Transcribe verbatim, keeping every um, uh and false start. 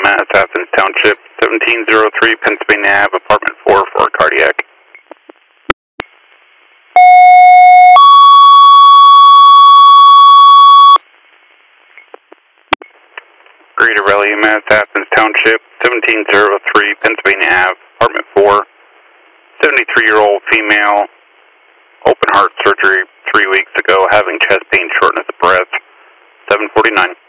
Mass Athens Township, seventeen oh three Pennsylvania Avenue, apartment four for cardiac. Greater Raleigh, Mass Athens Township, seventeen oh three Pennsylvania Avenue, apartment four, seventy-three-year-old female, open heart surgery three weeks ago, having chest pain, shortness of breath, seven forty-nine.